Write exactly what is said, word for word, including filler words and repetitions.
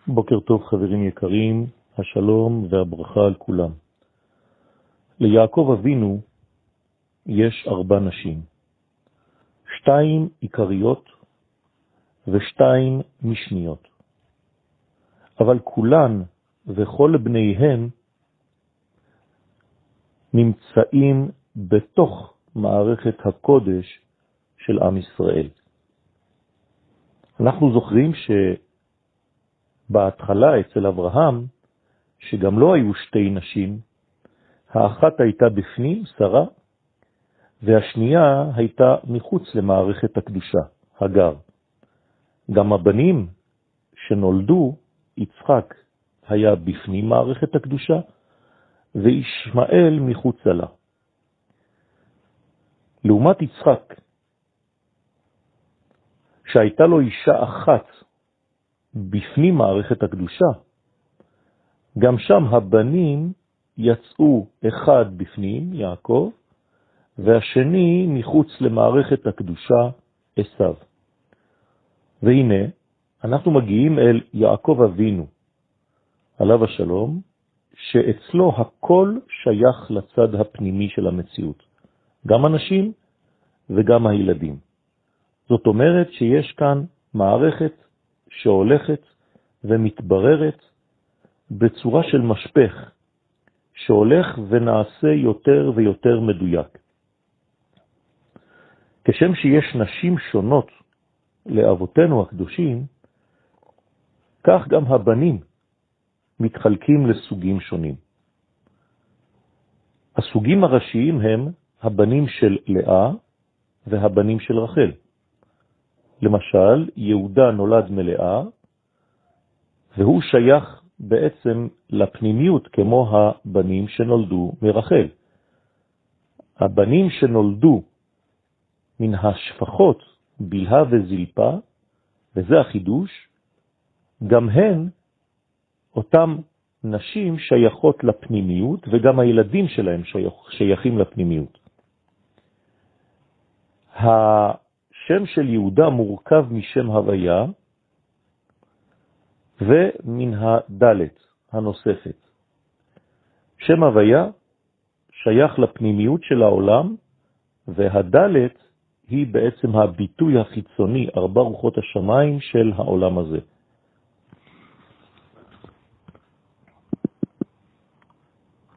בוקר טוב חברים יקרים, השלום והברכה על כולם. ליעקב אבינו יש ארבע נשים, שתיים עיקריות ושתיים משניות. אבל כולן וכל בניהם נמצאים בתוך מערכת הקודש של עם ישראל. אנחנו זוכרים שבהתחלה אצל אברהם, שגם לא היו שתי נשים, האחת הייתה בפנים, שרה, והשנייה הייתה מחוץ למערכת הקדושה, הגר. גם הבנים שנולדו, יצחק היה בפנים מערכת הקדושה, וישמעאל מחוץ לה. לעומת יצחק, שהייתה לו אישה אחת בפנים מערכת הקדושה, גם שם הבנים יצאו אחד בפנים, יעקב, והשני מחוץ למערכת הקדושה, עשיו. והנה, אנחנו מגיעים אל יעקב אבינו, עליו השלום, שאצלו הכל שייך לצד הפנימי של המציאות. גם אנשים וגם הילדים. זאת אומרת שיש כאן מערכת שהולכת ומתבררת בצורה של משפך, שהולך ונעשה יותר ויותר מדויק. כשם שיש נשים שונות לאבותינו הקדושים, כך גם הבנים מתחלקים לסוגים שונים. הסוגים הראשיים הם הבנים של לאה והבנים של רחל. למשל, יהודה נולד מלאה, והוא שייך בעצם לפנימיות כמו הבנים שנולדו מרחל. הבנים שנולדו מן השפחות, בלהה וזלפה, וזה החידוש, גם הן אותם נשים שייכות לפנימיות, וגם הילדים שלהם שייך, שייכים לפנימיות. השם של יהודה מורכב משם הוויה, ומן הדלת הנוספת. שם הוויה שייך לפנימיות של העולם, והדלת היא בעצם הביטוי החיצוני, ארבע רוחות השמיים של העולם הזה.